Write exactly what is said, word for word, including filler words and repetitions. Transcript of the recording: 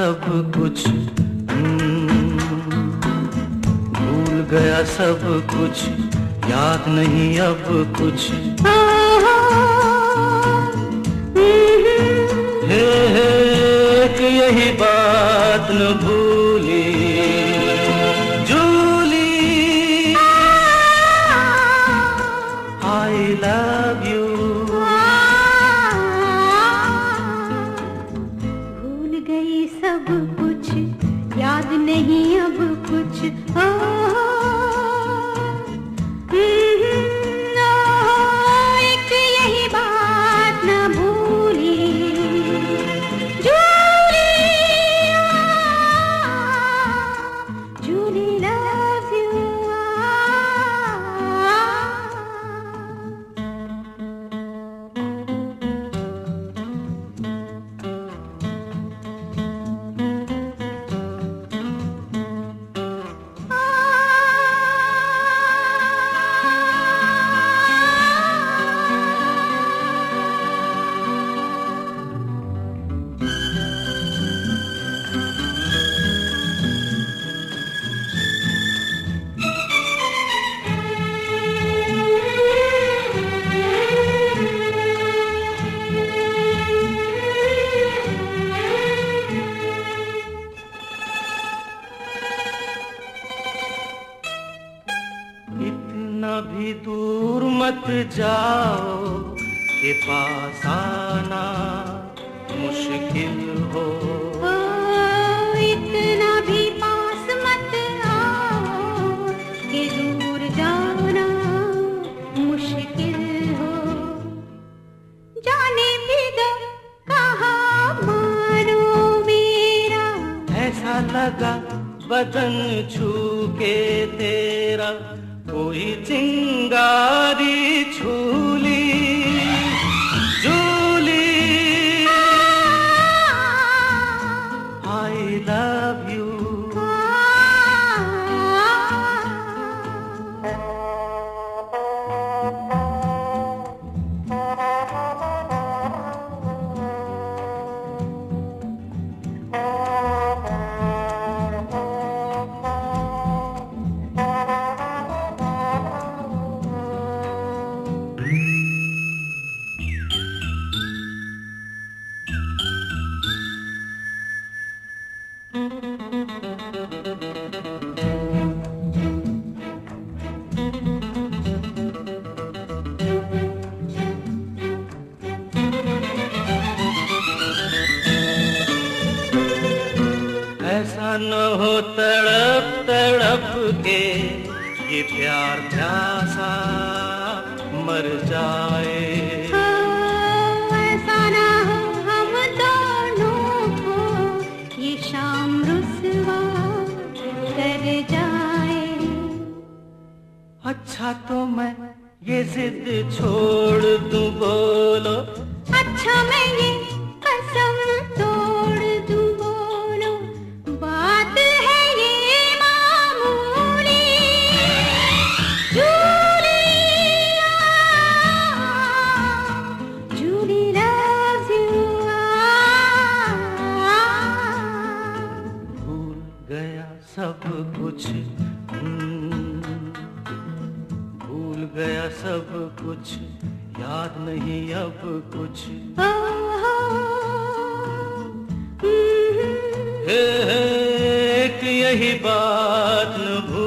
सब कुछ, भूल गया सब कुछ, याद नहीं अब कुछ। हे हे एक यही बात न भूली जूली, आई लव यू। भूल गई सब कुछ, याद नहीं अब कुछ। ओ, एक यही बात न भूली जूली, जूली लव यू। इतना भी दूर मत जाओ के पास आना मुश्किल हो। ओ, इतना भी पास मत आओ कि दूर जाना मुश्किल हो। जाने भी दो कहाँ मानो मेरा, ऐसा लगा बदन छू के तेरा कोई चिंगारी छूली जूली, आई लव यू। ऐसा न हो तड़प तड़प के ये प्यार प्यासा मर जाए। ओ, ऐसा ना हो हम दोनों को ये शाम रुसवा कर जाए। अच्छा तो मैं ये जिद छोड़ दूं बोलो, अच्छा मैं ये कसम तोड़ दूं बोलो, बात है ये मामूली जूली, जूली loves you। भूल गया सब कुछ, भूल गया सब कुछ, याद नहीं अब कुछ। ओ, हे हे एक यही बात न भूली